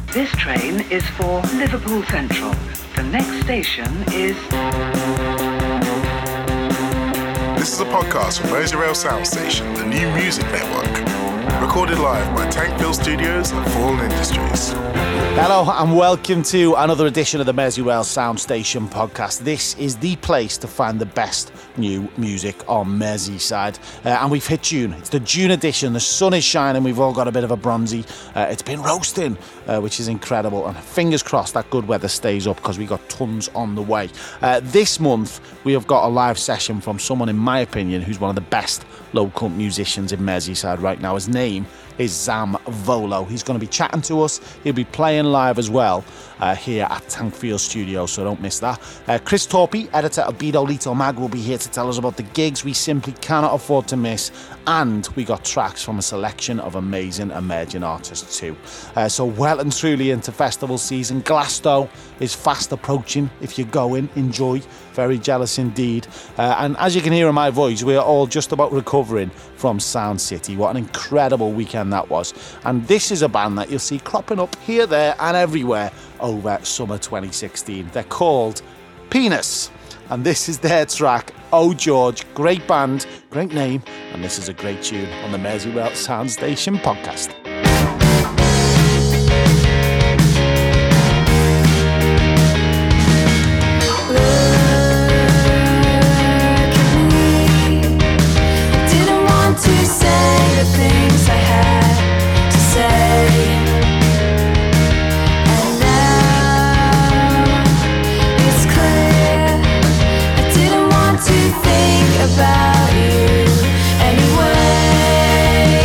This train is for Liverpool Central. The next station is... This is a podcast from Merseyrail Sound Station, the new music network. Recorded live by Tankville Studios and Fallen Industries. Hello and welcome to another edition of the Merseyrail Sound Station podcast. This is the place to find the best new music on Merseyside. And we've hit June. It's the June edition. The sun is shining. We've all got a bit of a bronzy. It's been roasting, which is incredible. And fingers crossed that good weather stays up because we got tons on the way. This month, we have got a live session from someone, in my opinion, who's one of the best local musicians in Merseyside right now. His name is Zam Volo. He's going to be chatting to us. He'll be playing live as well here at Tankville Studios, so don't miss that. Chris Torpey, editor of Beat Olito Mag, will be here to tell us about the gigs we simply cannot afford to miss, and we got tracks from a selection of amazing emerging artists too. So well and truly into festival season. Glasgow is fast approaching. If you're going, enjoy. Very jealous indeed. And as you can hear in my voice, we are all just about recovering from Sound City. What an incredible weekend that was. And this is a band that you'll see cropping up here, there and everywhere over summer 2016. They're called Penis. And this is their track, Oh George. Great band, great name, and this is a great tune on the Merseyrail Sound Station podcast. About you anyway.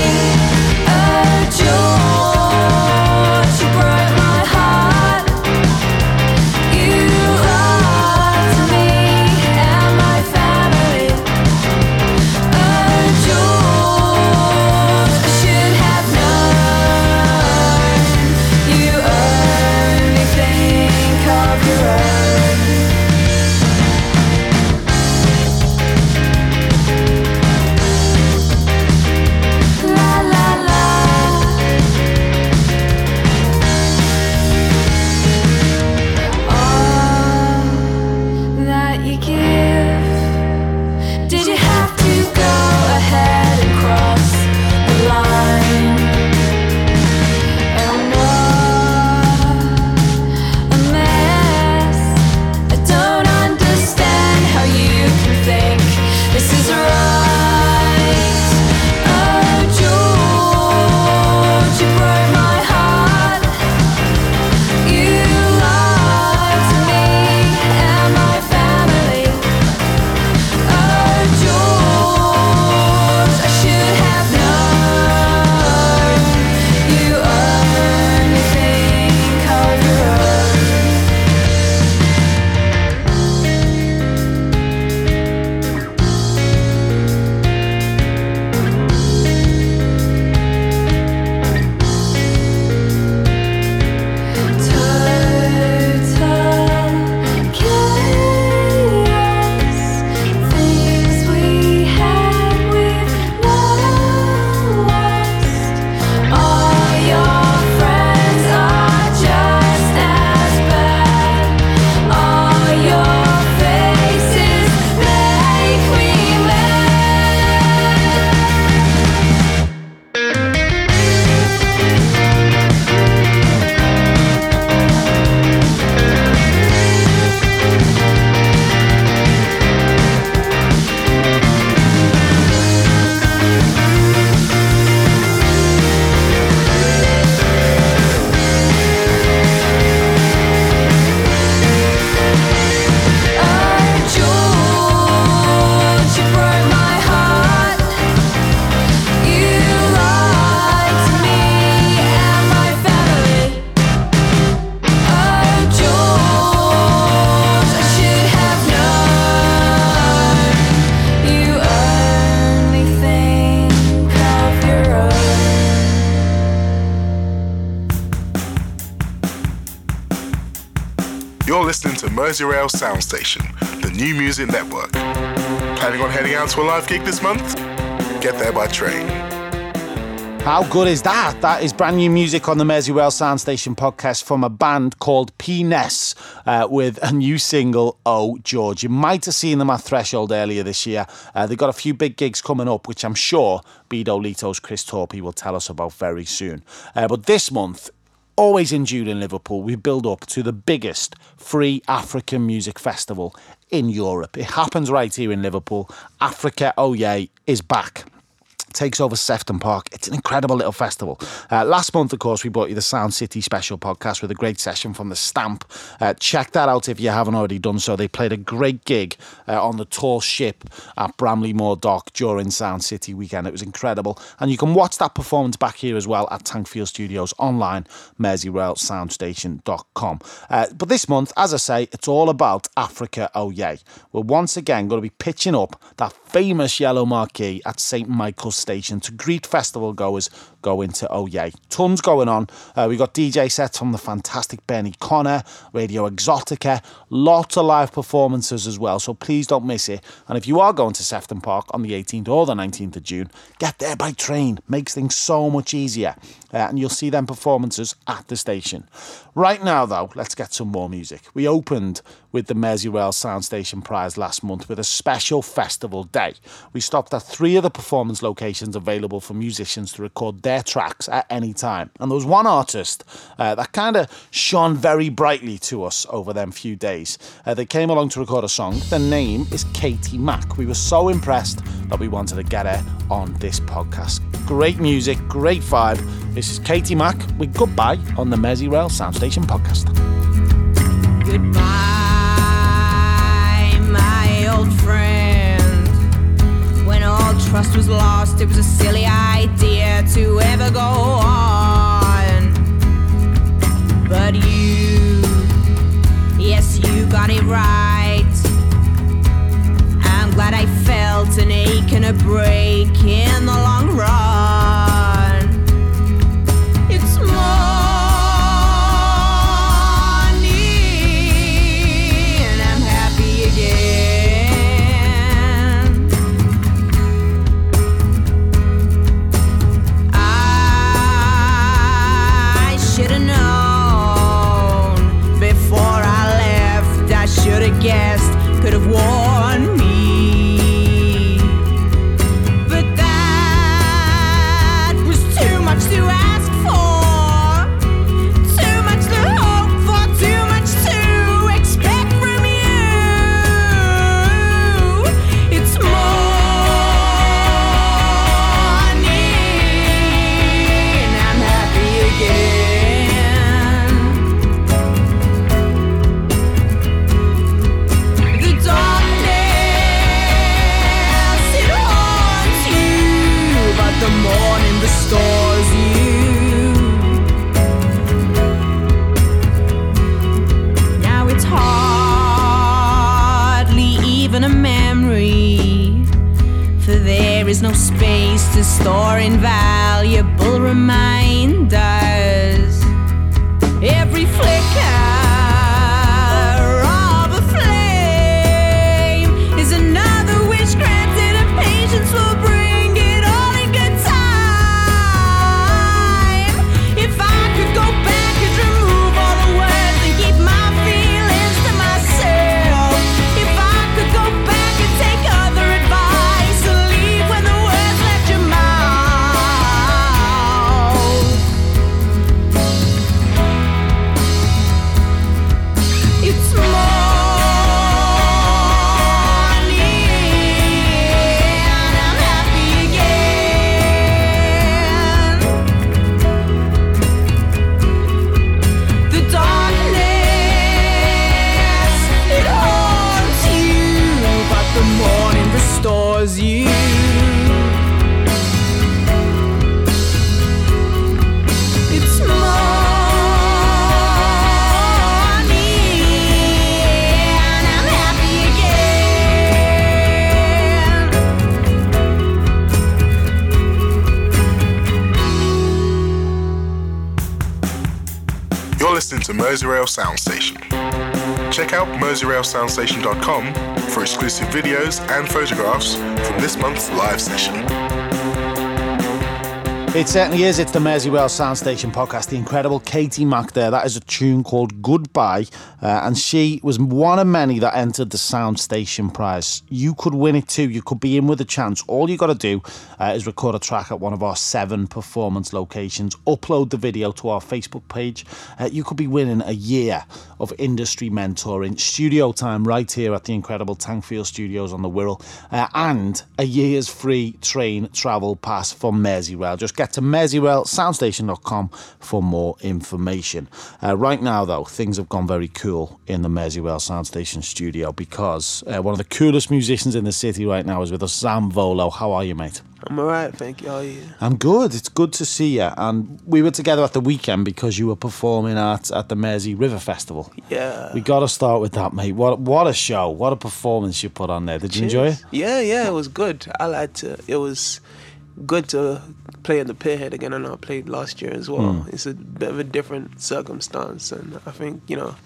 You're listening to Merseyrail Sound Station, the new music network. Planning on heading out to a live gig this month? Get there by train. How good is that? That is brand new music on the Merseyrail Sound Station podcast from a band called P-Ness with a new single, Oh George. You might have seen them at Threshold earlier this year. They've got a few big gigs coming up, which I'm sure Bedo Lito's Chris Torpey will tell us about very soon. But this month, always in June in Liverpool, we build up to the biggest free African music festival in Europe. It happens right here in Liverpool. Africa Oh Yay is back. Takes over Sefton Park. It's an incredible little festival. Last month, of course, we brought you the Sound City special podcast with a great session from The Stamp. Check that out if you haven't already done so. They played a great gig on the tall ship at Bramley Moor Dock during Sound City weekend. It was incredible. And you can watch that performance back here as well at Tankfield Studios online, merseyrailsoundstation.com. But this month, as I say, it's all about Africa Oh Yay. We're once again going to be pitching up that famous yellow marquee at St Michael's Station to greet festival goers going to Oh Yay. Tons going on. We got DJ sets from the fantastic Benny Connor, Radio Exotica, lots of live performances as well, so please don't miss it. And if you are going to Sefton Park on the 18th or the 19th of June, get there by train. Makes things so much easier. And you'll see them performances at the station. Right now, though, let's get some more music. We opened with the Merseyrail Sound Station Prize last month with a special festival day. We stopped at 3 of the performance locations available for musicians to record their tracks at any time. And there was one artist that kind of shone very brightly to us over them few days. They came along to record a song. Their name is Katie Mack. We were so impressed that we wanted to get her on this podcast. Great music, great vibe. This is Katie Mack with Goodbye on the Merseyrail Sound Station podcast. Goodbye, my old friend. When all trust was lost, it was a silly idea to ever go on. But you, yes, you got it right. I'm glad I felt an ache and a break in the long run. It's morning and I'm happy again. I should have known before I left. I should have guessed, could have warned me. To ask for, too much to hope for, too much to expect from you. It's morning, I'm happy again. The darkness, it haunts you, but the morning restores you. Now it's hardly even a memory, for there is no space to store invaluable reminders. Every flicker of a flame is another wish granted, and patience will bring it all in good time. If I could go back and remove all the words and keep my feelings to myself. If I could go back and take other advice and leave when the words left your mouth. It's morning and I'm happy again. The darkness, it haunts you, but the morning restores you. It's morning and I'm happy again. You're listening to Merseyrail Sound Station. Check out merseyrailsoundstation.com for exclusive videos and photographs from this month's live session. It certainly is. It's the Merseyrail Sound Station podcast. The incredible Katie Mack there. That is a tune called Goodbye. And she was one of many that entered the Sound Station prize. You could win it too. You could be in with a chance. All you got to do is record a track at one of our 7 performance locations. Upload the video to our Facebook page. You could be winning a year of industry mentoring, studio time right here at the incredible Tankfield Studios on the Wirral, and a year's free train travel pass from Merseyrail. Just get to merseyrailsoundstation.com for more information. Right now, though, things have gone very cool in the Merseyrail Soundstation studio because one of the coolest musicians in the city right now is with us, Sam Volo. How are you, mate? I'm alright, thank you. How are you? I'm good. It's good to see you. And we were together at the weekend because you were performing at the Mersey River Festival. Yeah. We got to start with that, mate. What a show. What a performance you put on there. Did you enjoy it? Yeah, it was good. I liked it. It was good to play in the Pithead again. I know I played last year as well. It's a bit of a different circumstance, and I think,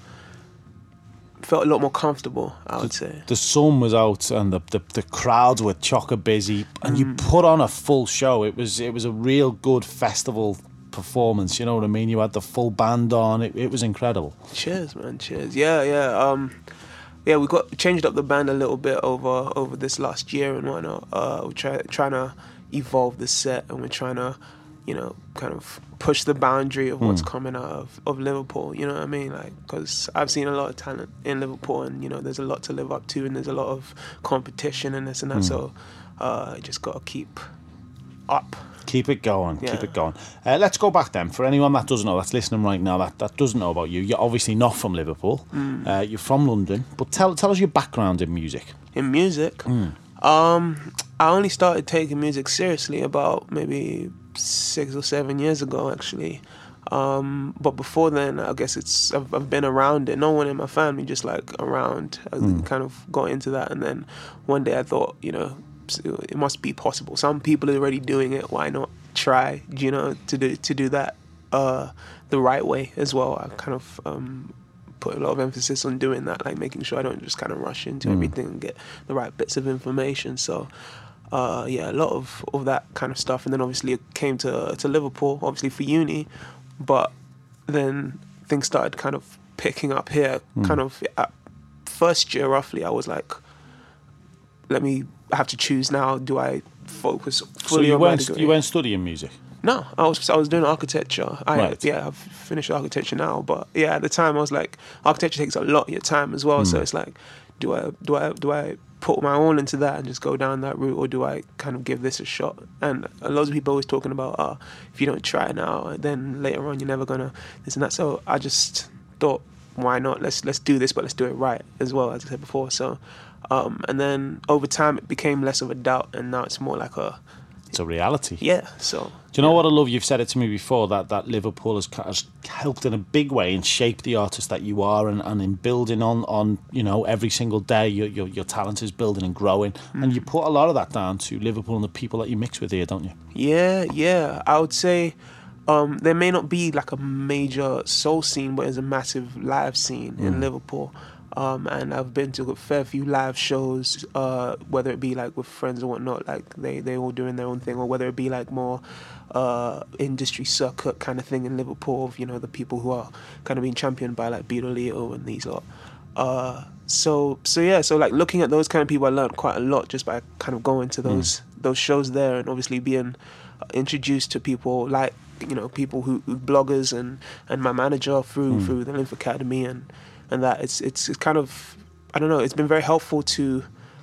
felt a lot more comfortable, I would say. The sun was out and the crowds were chocker busy, and you put on a full show. It was a real good festival performance, you know what I mean? You had the full band on. It was incredible. Cheers, man. Cheers. Yeah. We changed up the band a little bit over this last year and whatnot. We're trying to evolve the set, and we're trying to, kind of push the boundary of what's coming out of Liverpool, you know what I mean? Like, because I've seen a lot of talent in Liverpool, and, there's a lot to live up to, and there's a lot of competition and this and that, so you just got to keep up. Keep it going, Yeah. keep it going. Let's go back then. For anyone that doesn't know, that's listening right now, that doesn't know about you, you're obviously not from Liverpool. You're from London, but tell us your background in music. In music? I only started taking music seriously about maybe 6 or 7 years ago, actually. But before then, I guess I've been around it. No one in my family, just like around. I kind of got into that, and then one day I thought, it must be possible. Some people are already doing it. Why not try? To do that the right way as well. I kind of put a lot of emphasis on doing that, like making sure I don't just kind of rush into everything and get the right bits of information. So. A lot of that kind of stuff, and then obviously it came to Liverpool, obviously for uni, but then things started kind of picking up here. Kind of at first year roughly, I was like, I have to choose now. Do I focus fully on my degree? You weren't studying music? No, I was doing architecture. Right. I've finished architecture now, but at the time I was like, architecture takes a lot of your time as well. So it's like, do I put my all into that and just go down that route, or do I kind of give this a shot? And a lot of people always talking about, if you don't try now, then later on you're never gonna this and that. So I just thought, why not? Let's do this, but let's do it right as well, as I said before. So, and then over time it became less of a doubt, and now it's more like It's a reality. yeah. So. Do you know what I love? You've said it to me before, that Liverpool has helped in a big way and shaped the artist that you are, and in building on every single day your talent is building and growing, and you put a lot of that down to Liverpool and the people that you mix with here, don't you? Yeah. I would say there may not be like a major soul scene, but there's a massive live scene in Liverpool. And I've been to a fair few live shows, whether it be like with friends or whatnot, like they all doing their own thing, or whether it be like more industry circuit kind of thing in Liverpool of, the people who are kind of being championed by like Beto Leo and these lot. So like looking at those kind of people, I learned quite a lot just by kind of going to those shows there, and obviously being introduced to people like, people who bloggers and my manager through the Lymph Academy and that it's kind of, I don't know, it's been very helpful to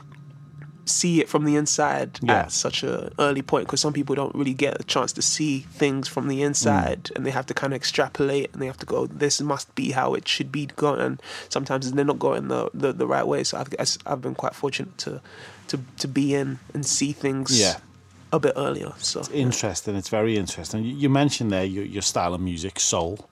see it from the inside at such a early point, because some people don't really get a chance to see things from the inside, and they have to kind of extrapolate, and they have to go, this must be how it should be gone, and sometimes they're not going the right way. So I've been quite fortunate to be in and see things a bit earlier. So it's interesting. It's very interesting. You mentioned there your style of music, soul.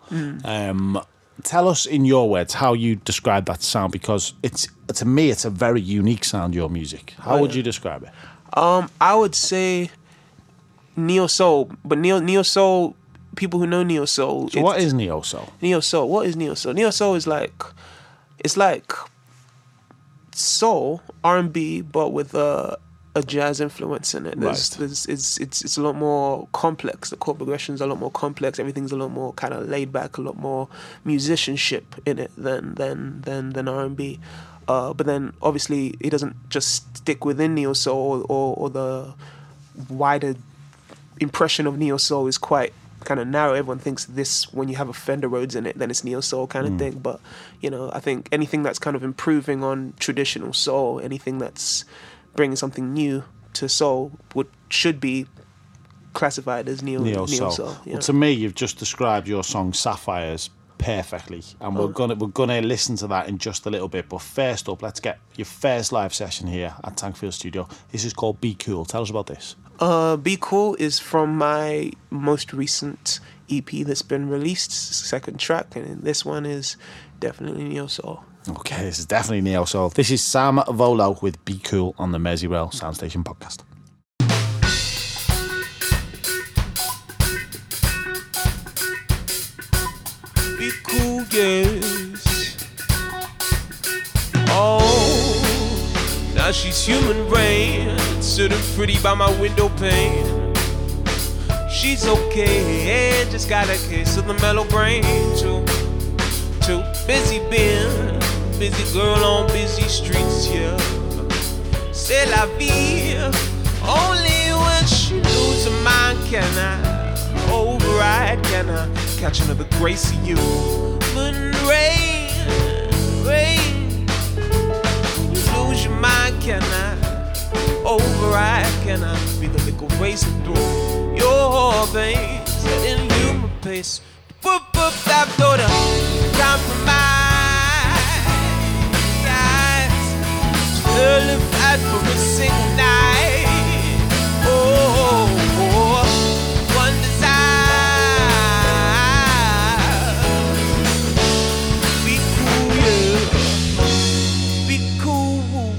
Tell us in your words how you describe that sound, because to me it's a very unique sound, your music. How would you describe it? I would say neo soul, but neo soul, people who know neo soul. So what is neo soul? Neo soul. What is neo soul? Neo soul is it's like soul R&B, but with a jazz influence in it. It's a lot more complex. The chord progression's a lot more complex. Everything's a lot more kind of laid back, a lot more musicianship in it than R&B. But then obviously it doesn't just stick within neo soul, or the wider impression of neo soul is quite kind of narrow. Everyone thinks this, when you have a Fender Rhodes in it, then it's neo soul kind of thing. But I think anything that's kind of improving on traditional soul, anything that's bringing something new to soul, should be classified as neo soul. Well, to me, you've just described your song Sapphires perfectly, and we're gonna listen to that in just a little bit. But first up, let's get your first live session here at Tankfield Studio. This is called Be Cool. Tell us about this. Be Cool is from my most recent EP that's been released, second track, and this one is definitely neo soul. Okay, this is definitely neo soul. This is Sam Volo with Be Cool on the Merseyrail Soundstation podcast. Be cool, yes. Oh, now she's human rain, sitting pretty by my window pane. She's okay, just got a case of the mellow brain. Too busy being busy girl on busy streets, yeah. C'est la vie. Only when she loses her mind can I override, can I catch another grace of you. But rain, when you lose your mind, can I override, can I be the liquor racing through your veins, setting you my pace. Boop, that daughter, compromise. Early fight for a single night. Oh, one desire. Be cool, yeah. Be cool.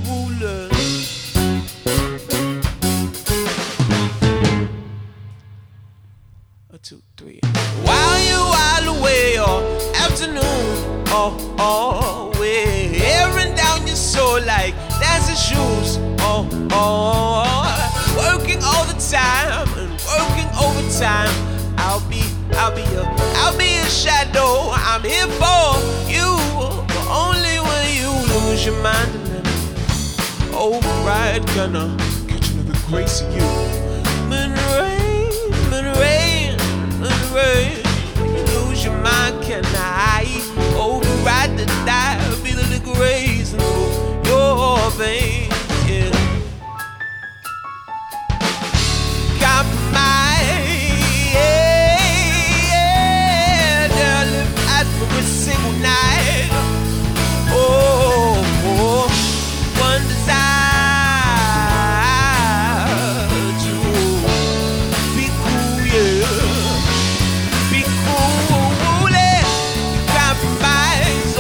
1, 2, 3. While you while away, or afternoon, way, airing down your soul like dancing shoes, working all the time and working overtime. I'll be a shadow. I'm here for you, but only when you lose your mind and then override. Gonna catch another grace of you. When you lose your mind, can I override the die? Be the liquor racing through your veins, yeah. Compromise, yeah. Darling, fight for a single night. Oh, one desire to be cool, yeah. Be cool, yeah. Compromise,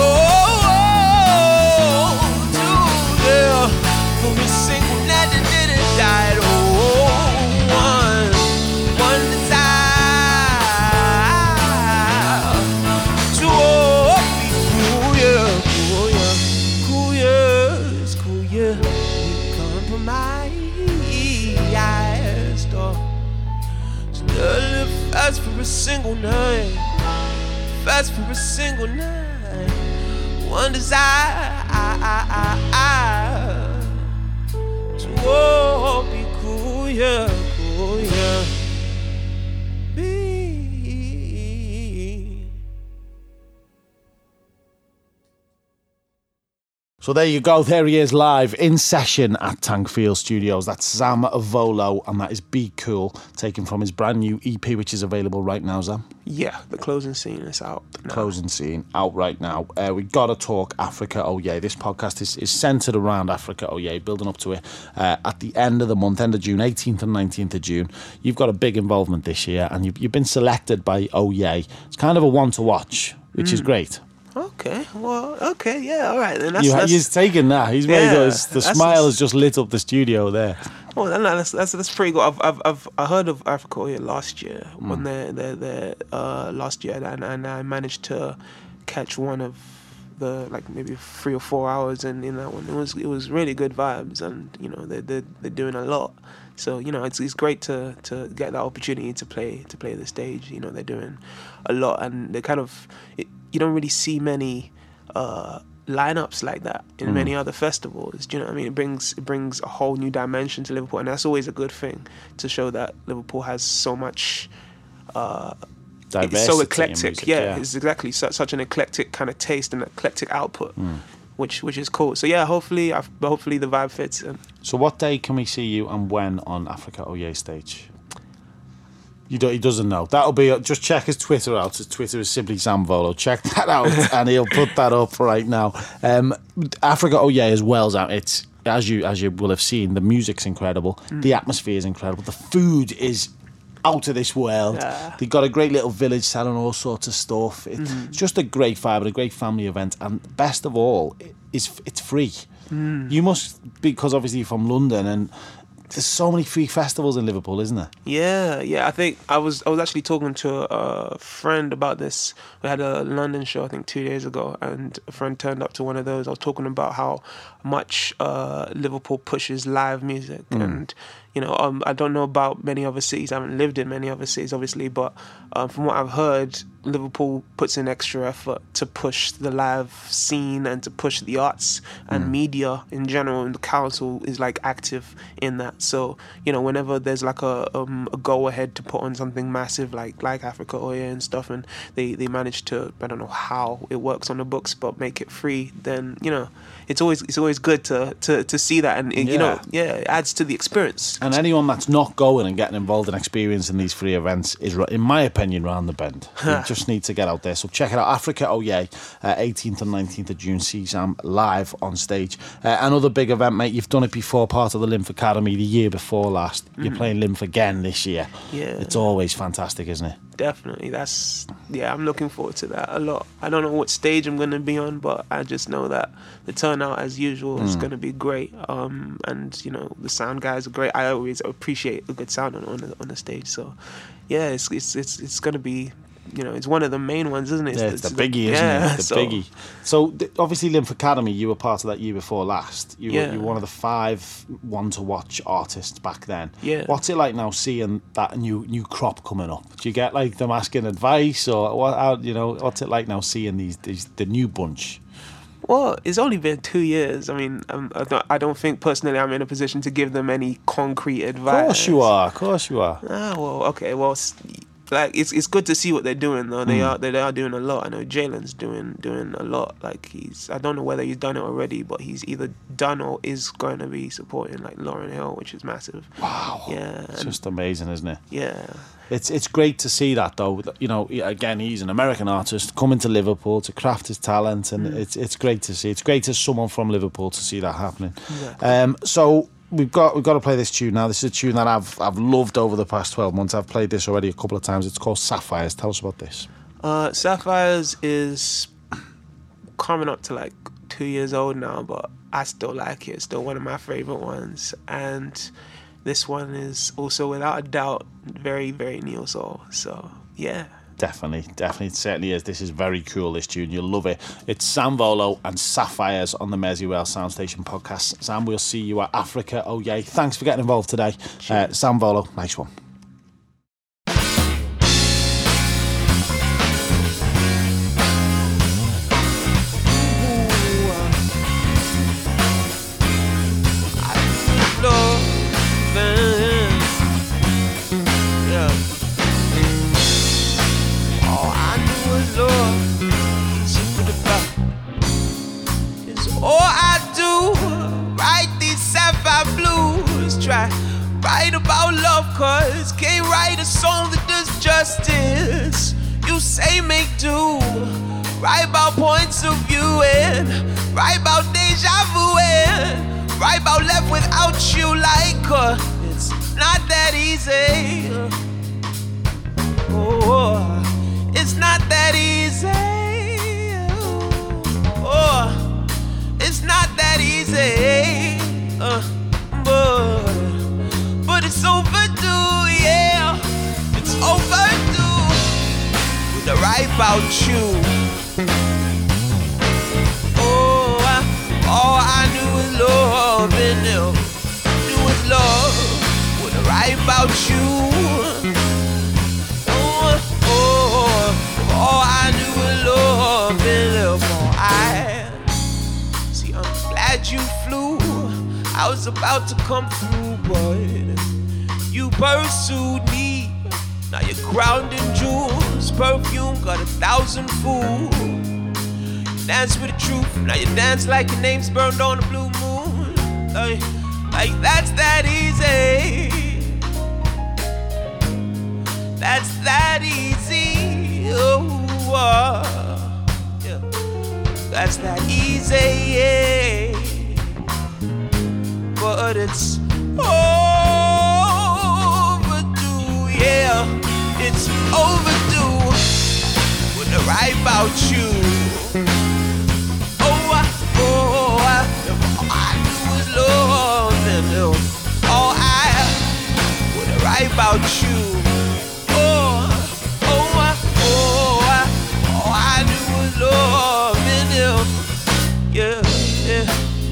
for a single night that didn't die. One desire to be cool, yeah. Cool, yeah. It's cool, yeah. Compromise, still fast for a single night. Fast for a single night. One desire to be cool, yeah, cool, yeah. Be. So there you go, there he is live in session at Tankfield Studios. That's Sam Volo, and that is Be Cool, taken from his brand new EP, which is available right now, Sam. Yeah, the closing scene is out now. Closing scene out right now. We gotta talk Africa Oh Yeah. This podcast is centered around Africa Oh Yeah, building up to it at the end of the month, end of June, 18th and 19th of June. You've got a big involvement this year, and you've been selected by Oh Yeah. It's kind of a one to watch, which is great. Okay, yeah, all right. Then He's taken that. He's made us. The smile has just lit up the studio there. Oh, that's pretty good. I heard of Africa Oh Yeah last year when they last year, and I managed to catch one of the like maybe 3 or 4 hours in that one. It was really good vibes, and you know they're doing a lot. So you know it's great to get that opportunity to play the stage. You know they're doing a lot, and they kind of you don't really see many lineups like that in many other festivals. Do you know what I mean? It brings a whole new dimension to Liverpool, and that's always a good thing to show that Liverpool has so much. Diversity, it's so eclectic. music, Yeah, it's exactly such an eclectic kind of taste and eclectic output, which is cool. So yeah, hopefully the vibe fits. So what day can we see you and when on Africa Oye stage? He doesn't know. That'll be just check his Twitter out. His Twitter is simply Sam Volo. Check that out, and he'll put that up right now. Africa Oye as well's out. It's as you will have seen. The music's incredible. The atmosphere is incredible. The food is out of this world. Yeah. They've got a great little village selling all sorts of stuff. It's just a great vibe and a great family event. And best of all, it's free. You must, because obviously you're from London, and there's so many free festivals in Liverpool, isn't there? Yeah. I think I was actually talking to a friend about this. We had a London show, I think 2 days ago, and a friend turned up to one of those. I was talking about how much Liverpool pushes live music, and you know, I don't know about many other cities. I haven't lived in many other cities, obviously, but from what I've heard, Liverpool puts in extra effort to push the live scene and to push the arts and media in general, and the council is like active in that. So, you know, whenever there's like a go ahead to put on something massive like Africa Oye and stuff, and they manage to, I don't know how it works on the books, but make it free, then, you know, it's always good to see that, and it, you know, it adds to the experience. And anyone that's not going and getting involved in experiencing these free events is, in my opinion, round the bend. You just need to get out there. So check it out. Africa Oye, 18th and 19th of June. See Sam live on stage. Another big event, mate. You've done it before, part of the Lymph Academy the year before last. You're playing Lymph again this year. Yeah. It's always fantastic, isn't it? Definitely. I'm looking forward to that a lot. I don't know what stage I'm going to be on, but I just know that the turnout, as usual, is going to be great. And, you know, the sound guys are great. I always appreciate a good sound on the stage. So, yeah, it's going to be, you know, it's one of the main ones, isn't it? Yeah, it's the biggie, isn't it? The biggie. So, obviously, Lymph Academy, you were part of that year before last. You were one of the 5 one-to-watch artists back then. Yeah. What's it like now seeing that new crop coming up? Do you get, like, them asking advice, or what? You know, what's it like now seeing the new bunch? Well, it's only been 2 years. I mean, I don't think personally I'm in a position to give them any concrete advice. Of course you are. Well, okay. Well, like it's good to see what they're doing though. They are doing a lot. I know Jalen's doing a lot. Like I don't know whether he's done it already, but he's either done or is going to be supporting like Lauryn Hill, which is massive. Wow. Yeah. It's just amazing, isn't it? Yeah. It's great to see that though. You know, again, he's an American artist coming to Liverpool to craft his talent, and it's great to see. It's great as someone from Liverpool to see that happening. Exactly. So we've got to play this tune now. This is a tune that I've loved over the past 12 months. I've played this already a couple of times. It's called Sapphires. Tell us about this. Sapphires is coming up to like 2 years old now, but I still like it. It's still one of my favorite ones, and this one is also, without a doubt, very, very neo soul. So, yeah. Definitely. It certainly is. This is very cool, this tune. You'll love it. It's Sam Volo and Sapphires on the Merseyrail Soundstation podcast. Sam, we'll see you at Africa Oye. Thanks for getting involved today. Sam Volo, nice one. Write about love, cause can't write a song that does justice. You say make do, write about points of view, and write about deja vu, and write about left without you, like it's not that easy. Oh, it's not that easy. Oh, it's not that easy. But it's overdue, yeah. It's overdue. With the right about you. write about you. All I knew was love and love. See, I'm glad you flew. I was about to come through, but you pursued me. Now you're crowned in jewels, perfume got 1,000 fools. You dance with the truth, now you dance like your name's burned on the blue moon. Like that's that easy. That's that easy. Oh, yeah. That's that easy, yeah. But it's overdue, yeah. It's overdue when I write about you. All I knew was love and all I when I write about you. All I knew was love and yeah, yeah.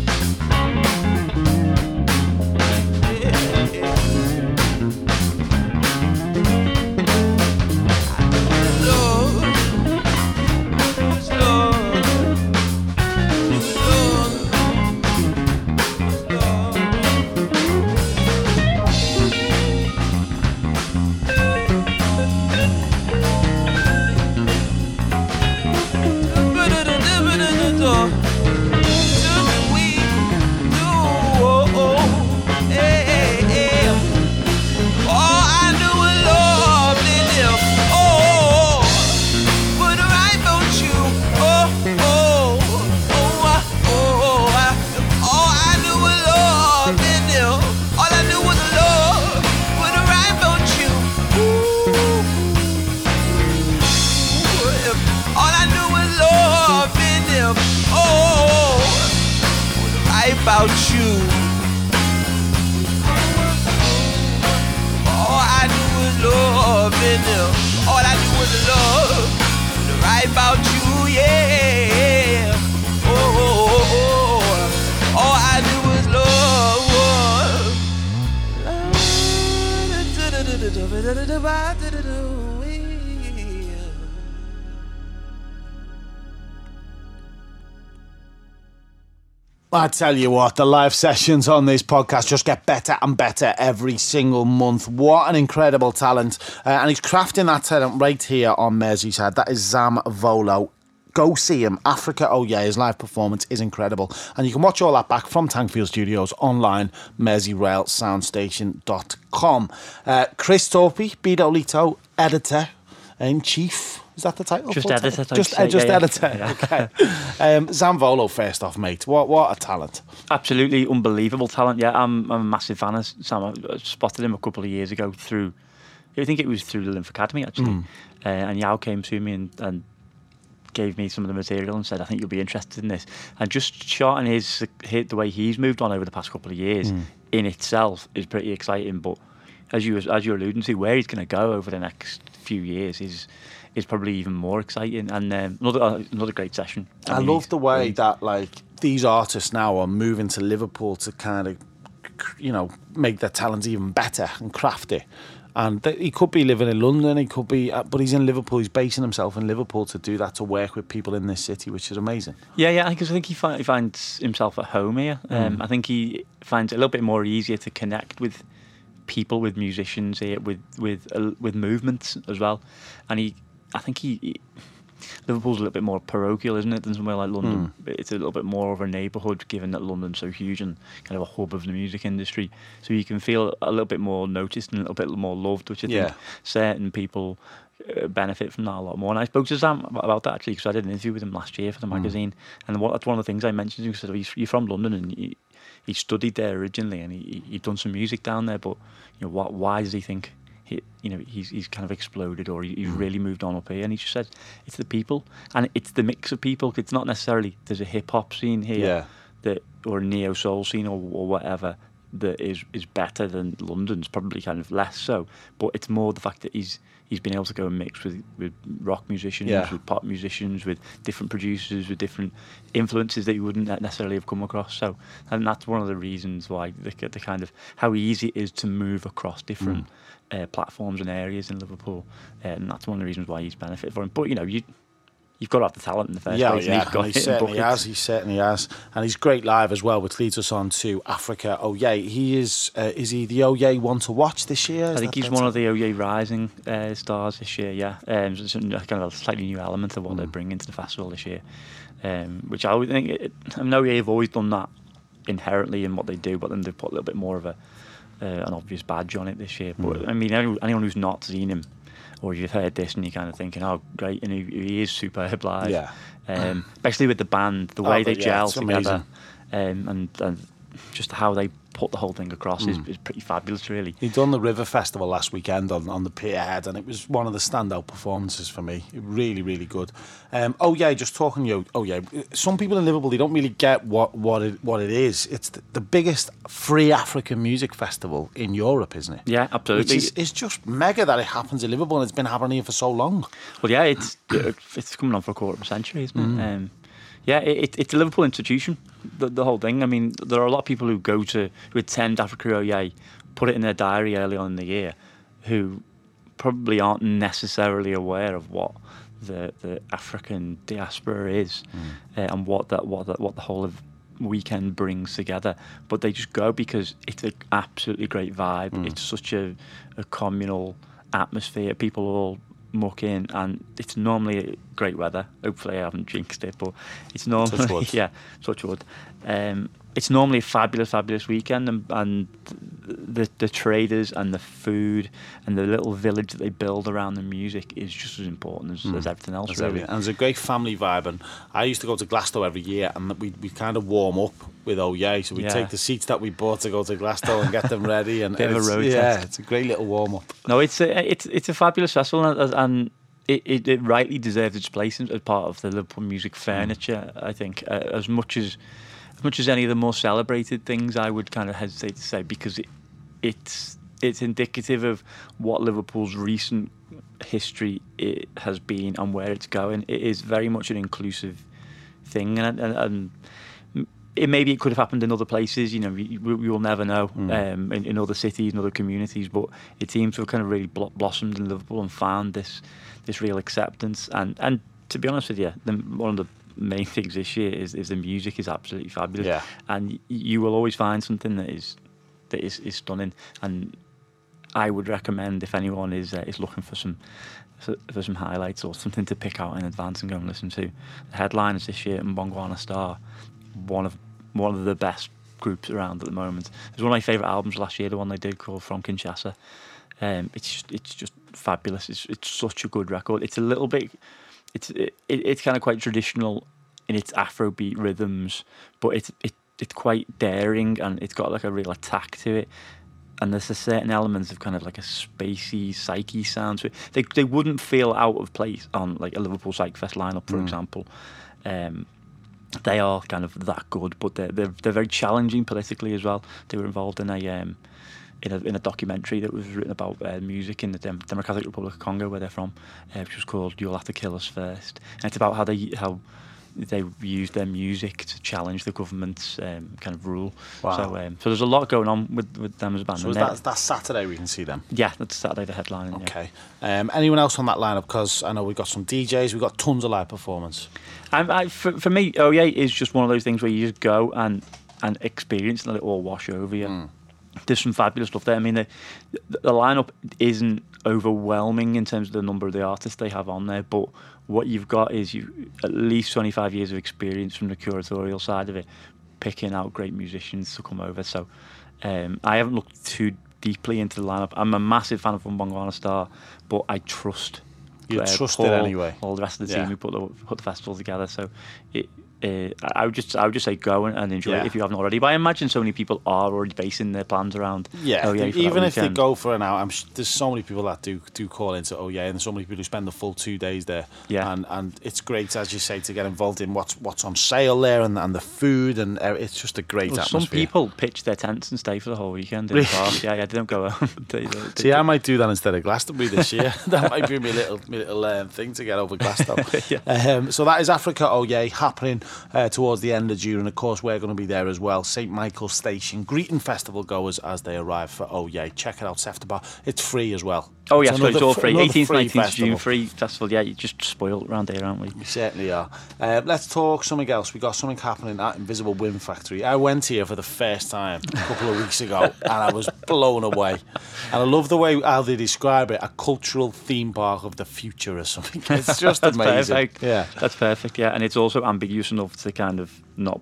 About you. All I knew was love and all I knew was love to write about you, yeah. All I knew was love. I tell you what, the live sessions on this podcast just get better and better every single month. What an incredible talent. And he's crafting that talent right here on Merseyside. That is Zam Volo. Go see him. Africa, oh yeah, his live performance is incredible. And you can watch all that back from Tankfield Studios online, merseyrailsoundstation.com. Chris Torpey, Bidolito, editor-in-chief. Is that the title? Just editor. Just editor. Yeah. Okay. Zam Volo, first off, mate. What a talent. Absolutely unbelievable talent. Yeah, I'm a massive fan of Sam. I spotted him a couple of years ago through, I think it was through the Lymph Academy, actually. And Yao came to me and gave me some of the material and said, I think you'll be interested in this. And just charting the way he's moved on over the past couple of years in itself is pretty exciting. But as you're alluding to, where he's going to go over the next few years is probably even more exciting, and another great session. I love the way that like these artists now are moving to Liverpool to kind of, make their talent even better and craft it. And he could be living in London, he could be, but he's in Liverpool. He's basing himself in Liverpool to do that, to work with people in this city, which is amazing. Yeah, because I think he finds himself at home here. I think he finds it a little bit more easier to connect with people, with musicians here, with movements as well, and I think Liverpool's a little bit more parochial, isn't it, than somewhere like London. It's a little bit more of a neighbourhood, given that London's so huge and kind of a hub of the music industry. So you can feel a little bit more noticed and a little bit more loved, which I think certain people benefit from that a lot more. And I spoke to Sam about that, actually, because I did an interview with him last year for the magazine. And that's one of the things I mentioned to him. He said, you're from London, and he studied there originally, and he'd done some music down there, but why does he think he's kind of exploded, or he's really moved on up here? And he just said it's the people, and it's the mix of people. It's not necessarily there's a hip hop scene here or a neo soul scene or whatever that is better than London's, probably kind of less so, but it's more the fact that he's he's been able to go and mix with rock musicians, with pop musicians, with different producers, with different influences that you wouldn't necessarily have come across. So, and that's one of the reasons why the kind of how easy it is to move across different platforms and areas in Liverpool, and that's one of the reasons why he's benefited from him. But you've got to have the talent in the first place. Yeah, and he certainly has. And he's great live as well, which leads us on to Africa Oye. He is he the Oye one to watch this year? I think he's one of the Oye rising stars this year, yeah. It's kind of a slightly new element of what they're bringing to the festival this year, which I would think, Oye have always done that inherently in what they do, but then they've put a little bit more of an obvious badge on it this year. But I mean, anyone who's not seen him, or you've heard this and you're kind of thinking, oh, great, and he is superb live. Yeah. Especially with the band, the way they gel together, and just how they put the whole thing across is pretty fabulous, really. He done the River Festival last weekend on the Pierhead, and it was one of the standout performances for me. Really, really good. Just talking some people in Liverpool, they don't really get what it is. It's the biggest free African music festival in Europe, isn't it? Yeah, absolutely. It's just mega that it happens in Liverpool, and it's been happening here for so long. Well, yeah, it's coming on for a quarter of a century, isn't it? It's a Liverpool institution, the whole thing. I mean, there are a lot of people who attend Africa Oye, put it in their diary early on in the year, who probably aren't necessarily aware of what the African diaspora is, and what the whole of weekend brings together. But they just go because it's an absolutely great vibe. It's such a communal atmosphere. People all muck in, and it's normally great weather. Hopefully I haven't jinxed it, but it's normally touch wood. It's normally a fabulous weekend, and the traders and the food and the little village that they build around the music is just as important as everything else, really. And there's a great family vibe, and I used to go to Glasgow every year, and we kind of warm up with Oye, so we take the seats that we bought to go to Glasgow and get them ready, and bit of a road test. It's a great little warm up. No, it's a fabulous festival, and it rightly deserves its place as part of the Liverpool music furniture. I think as much as any of the more celebrated things, I would kind of hesitate to say, because it's indicative of what Liverpool's recent history it has been and where it's going. It is very much an inclusive thing, and maybe it could have happened in other places. You know, we will never know in other cities and other communities, but it seems to have kind of really blossomed in Liverpool and found this real acceptance. And to be honest with you, one of the main things this year is the music is absolutely fabulous, and you will always find something that is stunning. And I would recommend, if anyone is looking for some highlights or something to pick out in advance and go and listen to, the headliners this year, Mbongwana Star, one of the best groups around at the moment. It was one of my favourite albums last year, the one they did called From Kinshasa. It's just fabulous. It's such a good record. It's a little bit. It's kind of quite traditional in its Afrobeat rhythms, but it's quite daring, and it's got like a real attack to it. And there's a certain elements of kind of like a spacey, psyche sound to it. They wouldn't feel out of place on like a Liverpool Psych Fest lineup, for example. They are kind of that good, but they're very challenging politically as well. They were involved in a documentary that was written about music in the Democratic Republic of Congo, where they're from, which was called "You'll Have to Kill Us First," and it's about how they used their music to challenge the government's kind of rule. Wow. So there's a lot going on with them as a band. So that's Saturday we can see them? Yeah, that's Saturday, the headline. Okay. Yeah. Anyone else on that lineup? Because I know we've got some DJs, we've got tons of live performance. For me, Oye is just one of those things where you just go and experience and let it all wash over you. There's some fabulous stuff there. I mean, the lineup isn't overwhelming in terms of the number of the artists they have on there, but what you've got is at least 25 years of experience from the curatorial side of it, picking out great musicians to come over. So I haven't looked too deeply into the lineup. I'm a massive fan of Mbongwana Star, but I trust trust Paul, it anyway. All the rest of the team who put the festival together. So I would just say go and enjoy it if you haven't already. But I imagine so many people are already basing their plans around. Yeah, for even that if they weekend. go for an hour, there's so many people that do call into and there's so many people who spend the full 2 days there. Yeah. and it's great, as you say, to get involved in what's on sale there and the food, and it's just a great atmosphere. Some people pitch their tents and stay for the whole weekend in the park. Yeah, they don't go home. See, I might do that instead of Glastonbury this year. That might be my little thing to get over Glastonbury. So that is Africa Oye happening towards the end of June, and of course we're going to be there as well. St Michael's Station, greeting festival goers as they arrive for Oye. Check it out, SEFTA Bar. It's free as well. Oh yeah, so it's all free. 18th, 19th festival. June, free festival. Yeah, you're just spoiled around here, aren't we? You certainly are. Let's talk something else. We got something happening at Invisible Wind Factory. I went here for the first time a couple of weeks ago, and I was blown away. And I love the way how they describe it: a cultural theme park of the future or something. It's just That's amazing. perfect. Yeah, that's perfect. Yeah, and it's also ambiguous enough to kind of not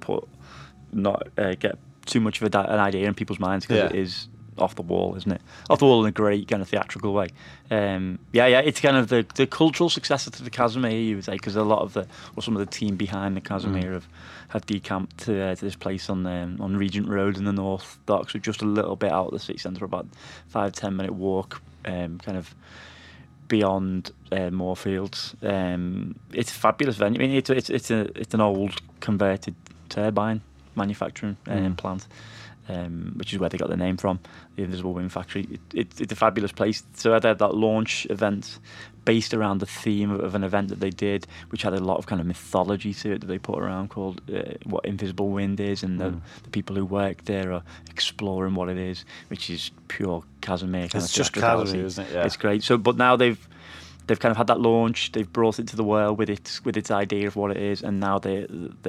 get too much of an idea in people's minds, because it is off the wall, isn't it? Off the wall in a great kind of theatrical way. It's kind of the cultural successor to the Casimir, you would say, because some of the team behind the Casimir have decamped to this place on Regent Road in the North Docks, so just a little bit out of the city centre, about 5-10 minute walk, kind of beyond Moorfields. It's a fabulous venue. I mean, it's an old converted turbine manufacturing plant. Which is where they got the name from, the Invisible Wind Factory. It's a fabulous place. So I had that launch event based around the theme of an event that they did, which had a lot of kind of mythology to it that they put around, called what Invisible Wind is, and the people who work there are exploring what it is, which is pure Casimir. it's just Casimir, isn't it? Yeah. It's great. So, but now they've kind of had that launch. They've brought it to the world with its idea of what it is, and now they're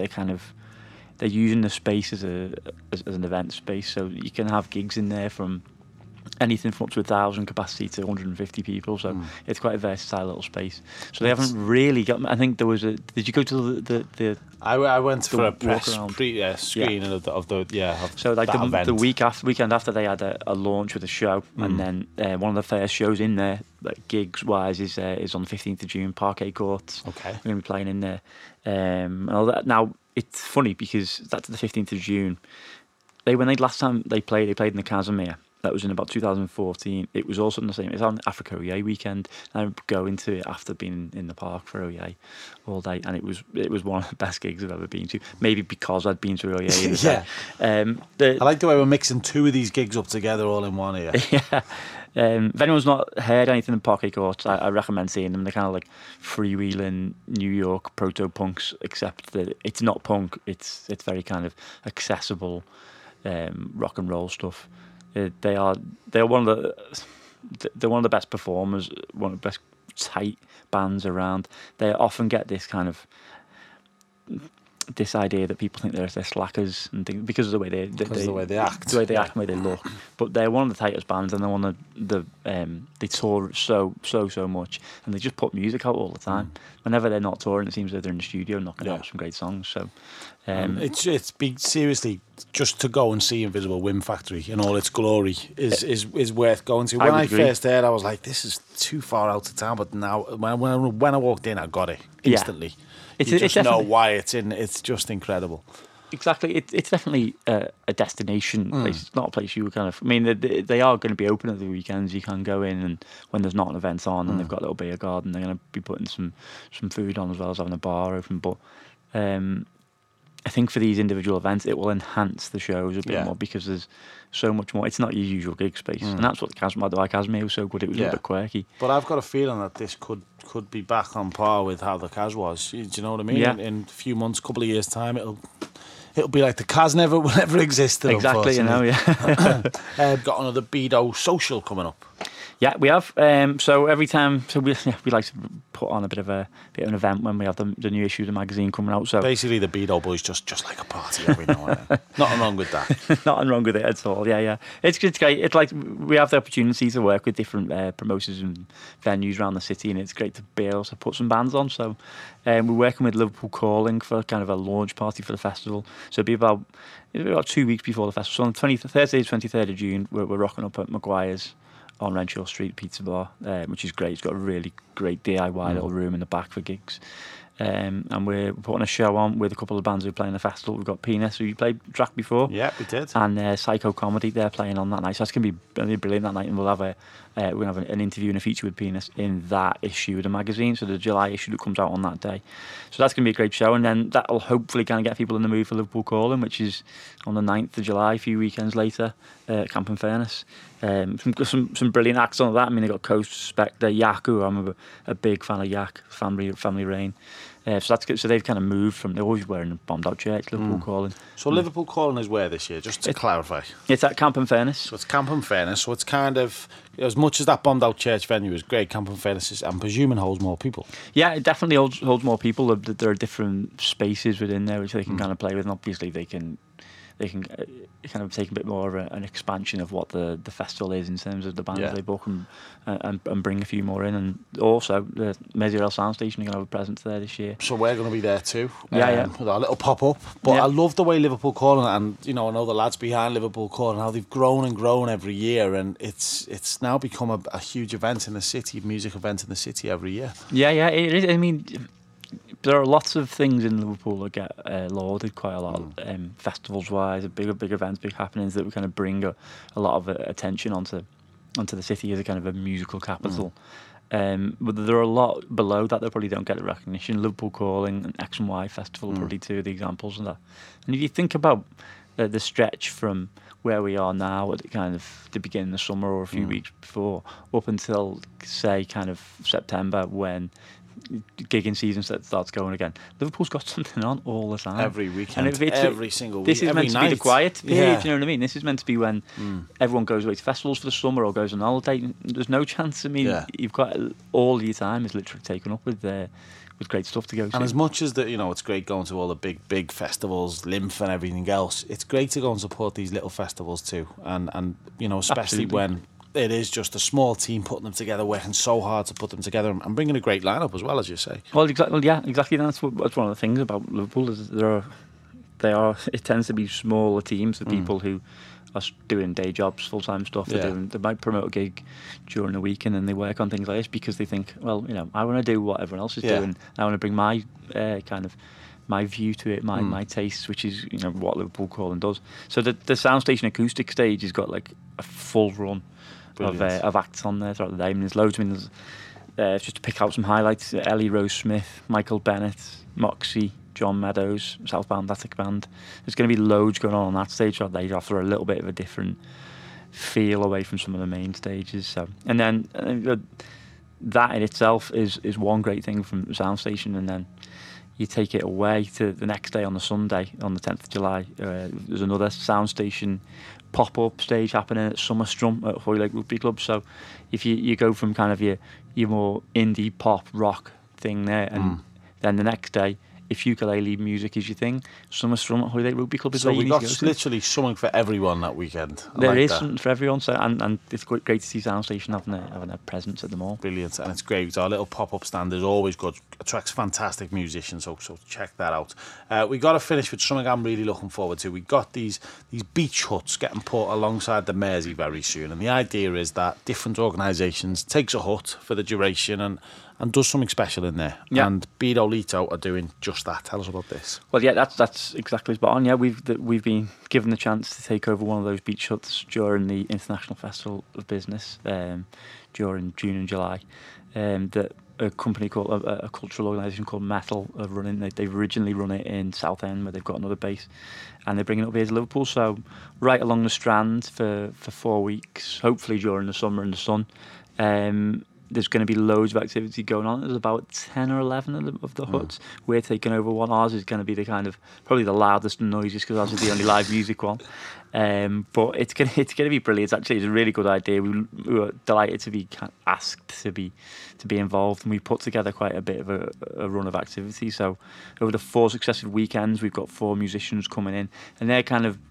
using the space as an event space, so you can have gigs in there from anything from up to 1,000 capacity to 150 people. So it's quite a versatile little space. So they haven't really got. I think there was a. Did you go to the I went for a press screening of the so like that event. The weekend after, they had a launch with a show, and then one of the first shows in there, like gigs wise, is on the 15th of June, Parquet Courts. Okay, we're going to be playing in there, and all that. Now it's funny because that's the 15th of June. Last time they played in the Casimir. That was in about 2014. It was also on the same. It's on Africa Oye weekend. I remember going to it after being in the park for Oye all day, and it was one of the best gigs I've ever been to. Maybe because I'd been to Oye. Yeah. I like the way we're mixing two of these gigs up together all in one here. Yeah. If anyone's not heard anything in Parquet Courts, I recommend seeing them. They're kind of like freewheeling New York proto-punks, except that it's not punk. It's very kind of accessible rock and roll stuff. They're one of the best performers, one of the best tight bands around. They often get this kind of this idea that people think they're slackers and things because of the way they act, the way they act, and the way they look. But they're one of the tightest bands, and they're one of they tour so much, and they just put music out all the time. Whenever they're not touring, it seems that they're in the studio knocking out some great songs. So it's big. Seriously, just to go and see Invisible Wind Factory in all its glory is worth going to. When I first heard, I was like, this is too far out of town. But now, when I walked in, I got it instantly. Yeah. You just know why it's in. It's just incredible. Exactly, it's definitely a destination place. It's not a place you would kind of. I mean, they are going to be open at the weekends. You can go in, and when there's not an event on, and they've got a little beer garden, they're going to be putting some food on as well as having a bar open. But I think for these individual events, it will enhance the shows a bit more because there's so much more. It's not your usual gig space, and that's what the Casimir was so good. It was a little bit quirky. But I've got a feeling that this could be back on par with how the Cas was. Do you know what I mean? Yeah. In a few months, couple of years' time, it'll be like the Cas never existed. Exactly, you know, yeah. Got another Bedo social coming up. Yeah, we have. So every time, we like to put on a bit of an event when we have the new issue of the magazine coming out. So basically, the Bedo Boys just like a party every now and then. Nothing wrong with that. Nothing wrong with it at all. Yeah. It's great. It's like we have the opportunity to work with different promoters and venues around the city, and it's great to be able to put some bands on. So we're working with Liverpool Calling for kind of a launch party for the festival. So it'll be about 2 weeks before the festival. So on Thursday, 23rd of June, we're rocking up at Maguire's on Renshaw Street Pizza Bar, which is great. It's got a really great DIY little room in the back for gigs. and we're putting a show on with a couple of bands who play in the festival. We've got Penis, who you played track before. Yeah, we did. And Psycho Comedy, they're playing on that night. So that's going to be brilliant that night, and we'll have an interview and a feature with Penis in that issue of the magazine, so the July issue that comes out on that day. So that's going to be a great show, and then that'll hopefully kind of get people in the mood for Liverpool Calling, which is on the 9th of July, a few weekends later, Camp in Fairness. Some brilliant acts on that. I mean, they got Coast, Spectre, Yak, who I'm a big fan of Yak, Family Rain. So that's good. So they've kind of moved from, they're always wearing a bombed out church, Liverpool Calling. So Liverpool Calling is where this year, just to clarify? It's at Camp in Fairness. So it's Camp in Fairness, so it's kind of, as much as that bombed out church venue is great, Camp in Fairness is, I'm presuming, holds more people. Yeah, it definitely holds more people. There are different spaces within there which they can kind of play with, and obviously they can kind of take a bit more of an expansion of what the festival is in terms of the bands they book and bring a few more in. And also the Merseyrail Sound Station are going to have a presence there this year. So we're going to be there too. Yeah. With our little pop-up. But I love the way Liverpool Calling, and I know the lads behind Liverpool Calling, how they've grown and grown every year, and it's now become a huge event in the city, music event in the city every year. Yeah, it is. I mean, there are lots of things in Liverpool that get lauded quite a lot, festivals-wise, big events, big happenings that we kind of bring a lot of attention onto the city as a kind of a musical capital. But there are a lot below that probably don't get the recognition. Liverpool Calling and X and Y Festival are probably two of the examples of that. And if you think about the stretch from where we are now at kind of the beginning of the summer or a few weeks before, up until, say, kind of September, when gigging season starts going again, Liverpool's got something on all the time. Every weekend, every single week. This is every meant to night. be the quiet period, you know what I mean? This is meant to be when everyone goes away to festivals for the summer or goes on holiday. There's no chance. I mean, you've got all your time is literally taken up with great stuff to go to. And as much as it's great going to all the big festivals, Lymph and everything else, it's great to go and support these little festivals too. And especially Absolutely. when it is just a small team putting them together, working so hard to put them together, and bringing a great lineup as well, as you say. Well, exactly. That's one of the things about Liverpool is it tends to be smaller teams of people who are doing day jobs, full-time stuff. They might promote a gig during the week, and then they work on things like this because they think, well, I want to do what everyone else is doing. I want to bring my kind of my view to it, my tastes, which is what Liverpool Calling does. So the Soundstation acoustic stage has got like a full run of acts on there throughout the day. I mean, there's loads. I mean, there's just to pick out some highlights: Ellie Rose Smith, Michael Bennett, Moxie, John Meadows, Southbound Attic Band. There's going to be loads going on that stage throughout the day to offer a little bit of a different feel away from some of the main stages. So, and then that in itself is one great thing from the Soundstation, and then you take it away to the next day on the Sunday, on the 10th of July. There's another Soundstation pop-up stage happening at Summerstrum at Hoylake Rugby Club. So if you go from kind of your more indie pop rock thing there, and then the next day, if ukulele music is your thing, Summerstrom at Hoylake Rugby Club is so where you we need to got go to. literally something for everyone that weekend. There is something for everyone, so and it's great to see Soundstation having a presence at the mall. Brilliant, and it's great. Our little pop-up stand is always good. Attracts fantastic musicians, so check that out. We got to finish with something I'm really looking forward to. We got these beach huts getting put alongside the Mersey very soon, and the idea is that different organisations takes a hut for the duration and does something special in there. Yeah. And Beat Olito are doing just that. Tell us about this. Well, yeah, that's exactly spot on. Yeah, we've been given the chance to take over one of those beach huts during the International Festival of Business during June and July. That a company called a cultural organisation called Metal are running. They've originally run it in Southend, where they've got another base, and they're bringing it up here to Liverpool. So right along the Strand for 4 weeks, hopefully during the summer and the sun. There's going to be loads of activity going on. There's about 10 or 11 of the huts. We're taking over one. Ours is going to be the kind of probably the loudest and noisiest because ours is the only live music one. But it's going to be brilliant. Actually, it's a really good idea. We were delighted to be asked to be involved, and we put together quite a bit of a run of activity. So over the 4 successive weekends, we've got 4 musicians coming in, and they're kind of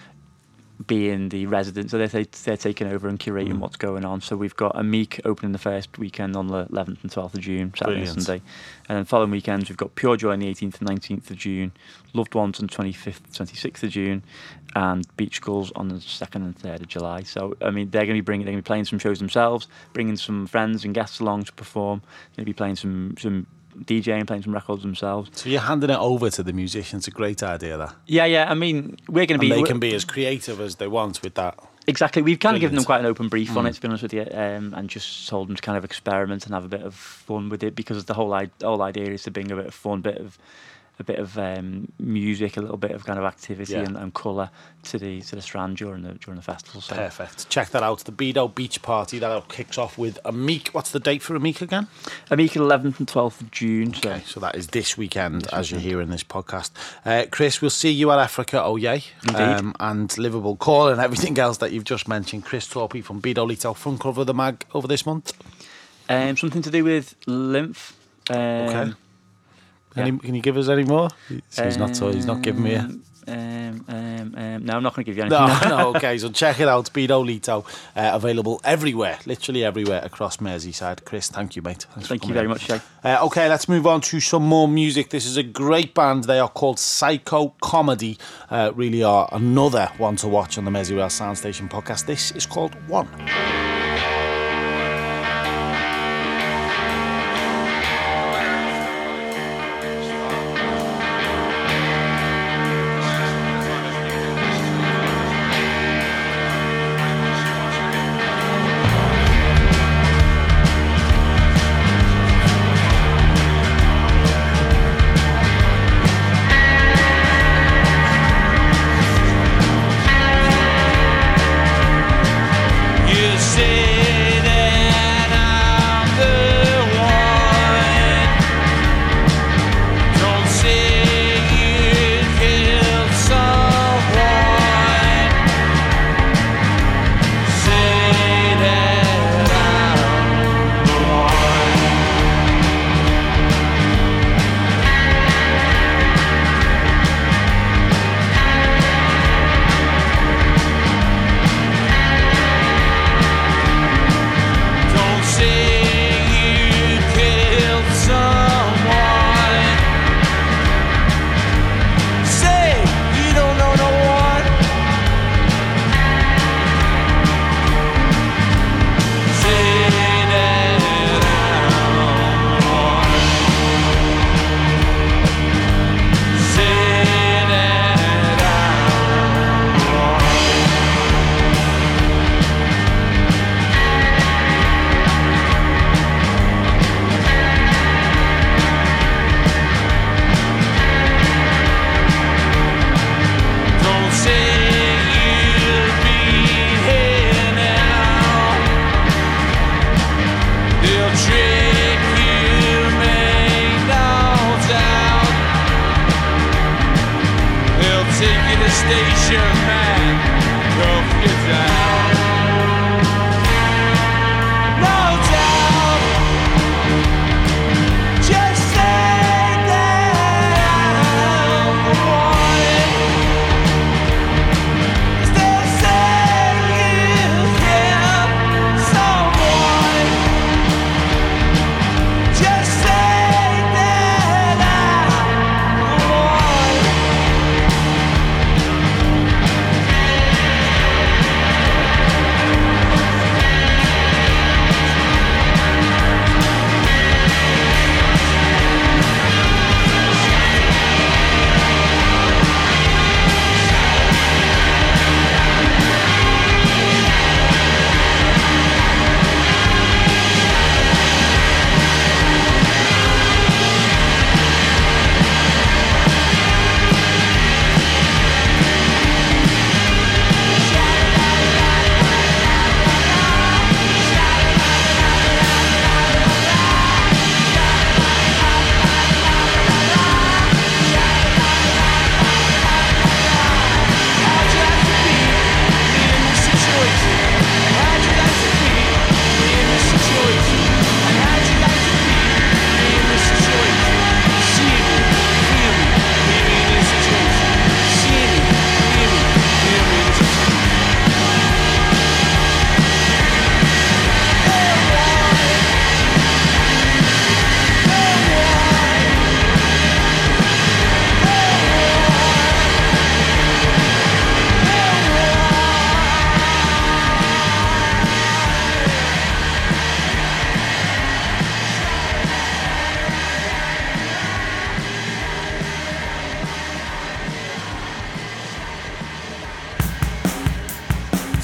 being the residents, so they're taking over and curating what's going on. So we've got Amik opening the first weekend on the 11th and 12th of June, Saturday and Sunday, and then following weekends we've got Pure Joy on the 18th and 19th of June, Loved Ones on the 25th, 26th of June, and Beach Skulls on the 2nd and 3rd of July. So I mean, they're going to be playing some shows themselves, bringing some friends and guests along to perform. They're going to be playing some DJing, playing some records themselves. So you're handing it over to the musicians. A great idea, that. Yeah. I mean, we're going to be. And they can be as creative as they want with that. Exactly. We've kind of given them Brilliant. quite an open brief on it, to be honest with you, and just told them to kind of experiment and have a bit of fun with it, because the whole idea is to bring a bit of fun, a bit of music, a little bit of kind of activity and colour to the Strand during the festival. So. Perfect. Check that out. The Bedo Beach Party, that kicks off with Amik. What's the date for Amik again? Amik 11th and 12th of June. Okay, so that is this weekend, as you're hearing this podcast. Chris, we'll see you at Africa, oh yay. Indeed. And Liverpool Call and everything else that you've just mentioned. Chris Torpey from Bedo Lito, front cover of the mag over this month. Something to do with lymph. Okay. Yeah. Can you give us any more? So he's not giving me a... No, I'm not going to give you anything. No, okay, so check it out, Bedo Lito, available everywhere, literally everywhere across Merseyside. Chris, thank you, mate. Thank you very much, Shay. Okay, let's move on to some more music. This is a great band. They are called Psycho Comedy. Really are another one to watch on the Merseyrail Sound Station podcast. This is called One.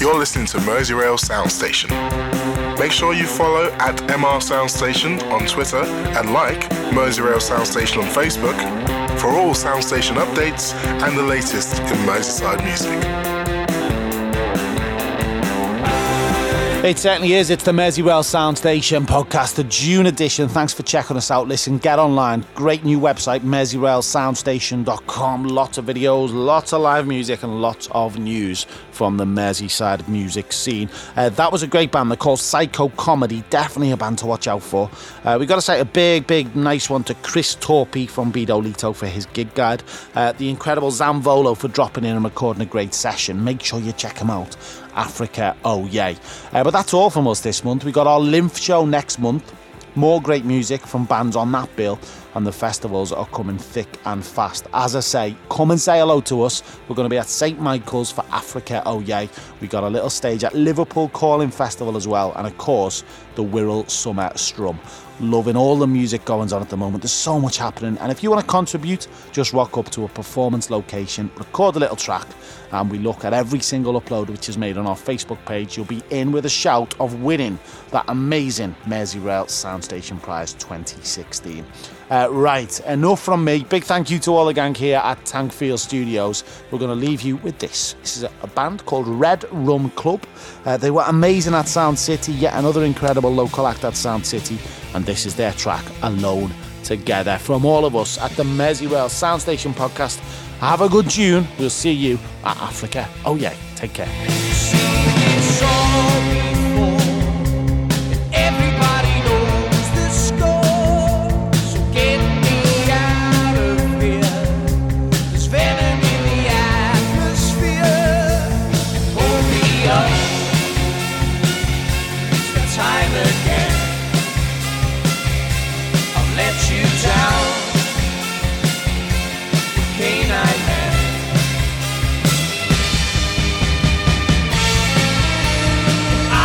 You're listening to Merseyrail Sound Station. Make sure you follow at MR Sound Station on Twitter and like Merseyrail Sound Station on Facebook for all Sound Station updates and the latest in Merseyside music. It certainly is. It's the Merseyrail Sound Station podcast, the June edition. Thanks for checking us out. Listen, get online. Great new website, merseyrailsoundstation.com. Lots of videos, lots of live music, and lots of news from the Merseyside music scene. That was a great band. They're called Psycho Comedy. Definitely a band to watch out for. We've got to say a big, nice one to Chris Torpy from Bido Lito for his gig guide. The incredible Zamvolo for dropping in and recording a great session. Make sure you check him out. Africa, oh yay. But that's all from us this month. We got our Lymph show next month. More great music from bands on that bill, and the festivals are coming thick and fast. As I say, come and say hello to us. We're going to be at St Michael's for Africa, oh yay. We got a little stage at Liverpool Calling Festival as well, and of course the Wirral Summer Strum. Loving all the music goings on at the moment. There's so much happening, and if you want to contribute, just rock up to a performance location, record a little track, and we look at every single upload which is made on our Facebook page. You'll be in with a shout of winning that amazing Merseyrail Sound Station Prize 2016. Right, enough from me. Big thank you to all the gang here at Tankfield Studios. We're going to leave you with this. This is a band called Red Rum Club. They were amazing at Sound City, yet another incredible local act at Sound City, and this is their track, Alone Together. From all of us at the Merseyrail Sound Station podcast, have a good June. We'll see you at Africa. Oh yeah, take care. I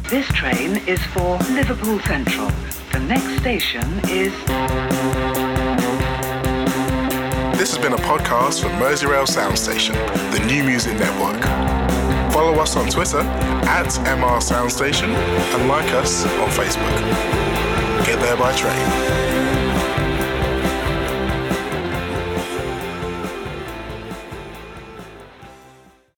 This train is for Liverpool Central. The next station is... This has been a podcast from Merseyrail Sound Station, the New Music Network. Follow us on Twitter @MR Sound Station and like us on Facebook. Get there by train.